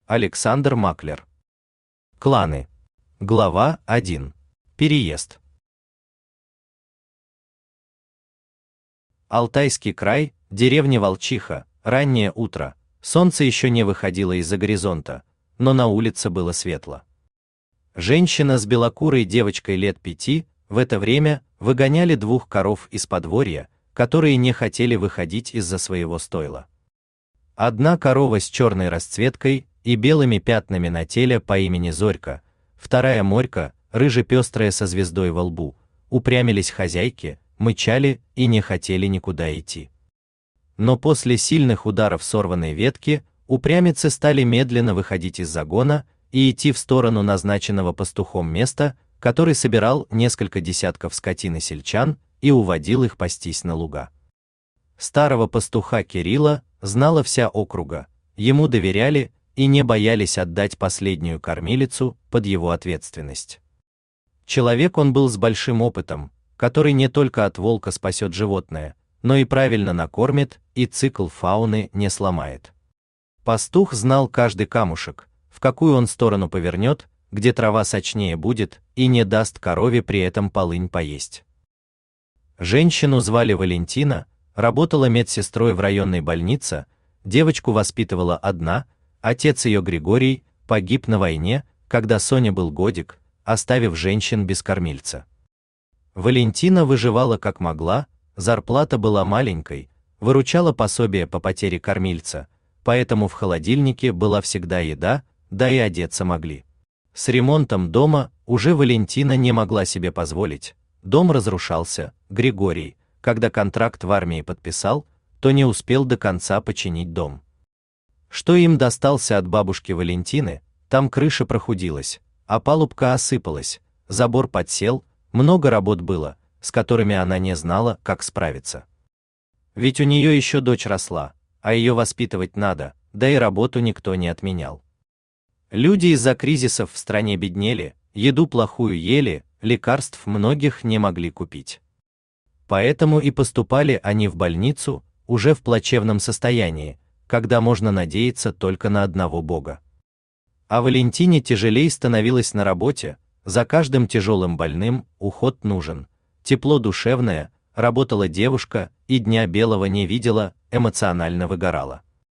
Александр Маклер. Кланы. Глава 1. Переезд. Алтайский край, деревня Волчиха, раннее утро, солнце еще не выходило из-за горизонта, но на улице было светло. Женщина с белокурой девочкой лет 5 в это время выгоняли 2 коров из подворья, которые не хотели выходить из-за своего стойла. Одна корова с черной расцветкой и белыми пятнами на теле по имени Зорька, вторая Морька, рыже-пестрая со звездой во лбу, упрямились хозяйки, мычали и не хотели никуда идти. Но после сильных ударов сорванной ветки упрямицы стали медленно выходить из загона и идти в сторону назначенного пастухом места, который собирал несколько десятков скотин и сельчан и уводил их пастись на луга. Старого пастуха Кирилла знала вся округа, ему доверяли и не боялись отдать последнюю кормилицу под его ответственность. Человек он был с большим опытом, который не только от волка спасет животное, но и правильно накормит и цикл фауны не сломает. Пастух знал каждый камушек, в какую он сторону повернет, где трава сочнее будет, и не даст корове при этом полынь поесть. Женщину звали Валентина, работала медсестрой в районной больнице, девочку воспитывала одна, отец ее Григорий погиб на войне, когда Соня был годик, оставив женщин без кормильца. Валентина выживала как могла, зарплата была маленькой, выручала пособие по потере кормильца, поэтому в холодильнике была всегда еда, да и одеться могли. С ремонтом дома уже Валентина не могла себе позволить. Дом разрушался, Григорий, когда контракт в армии подписал, то не успел до конца починить дом. Что им достался от бабушки Валентины, там крыша прохудилась, а палубка осыпалась, забор подсел, много работ было, с которыми она не знала, как справиться. Ведь у нее еще дочь росла, а ее воспитывать надо, да и работу никто не отменял. Люди из-за кризисов в стране беднели, еду плохую ели, лекарств многих не могли купить. Поэтому и поступали они в больницу уже в плачевном состоянии, когда можно надеяться только на одного Бога. А Валентине тяжелей становилось на работе, за каждым тяжелым больным уход нужен. Тепло душевное, работала девушка и дня белого не видела, эмоционально выгорала.